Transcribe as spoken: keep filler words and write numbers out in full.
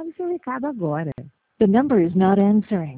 o seu recado agora. The number is not answering.